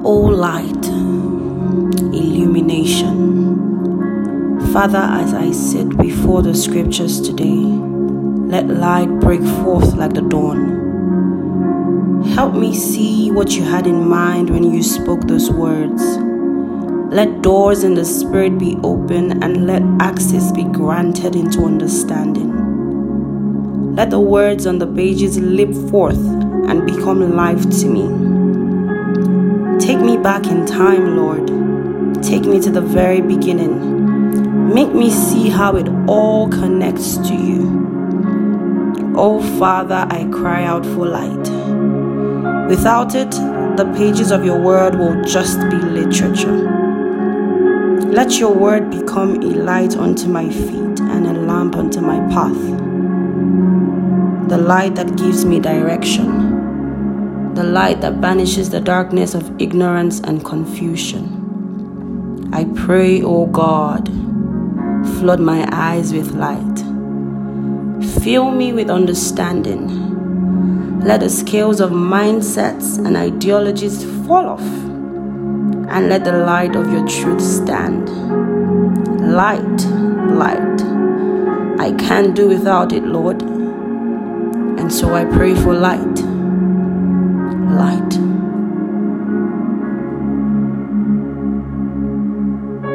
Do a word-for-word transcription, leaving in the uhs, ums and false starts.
O light, illumination. Father, as I sit before the scriptures today, let light break forth like the dawn. Help me see what you had in mind when you spoke those words. Let doors in the spirit be open and let access be granted into understanding. Let the words on the pages leap forth and become life to me. Take me back in time, Lord. Take me to the very beginning. Make me see how it all connects to you. Oh, Father, I cry out for light. Without it, the pages of your word will just be literature. Let your word become a light unto my feet and a lamp unto my path. The light that gives me direction. The light that banishes the darkness of ignorance and confusion. I pray, O God, flood my eyes with light. Fill me with understanding. Let the scales of mindsets and ideologies fall off, and let the light of your truth stand. Light, light. I can't do without it, Lord. And so I pray for light. Light.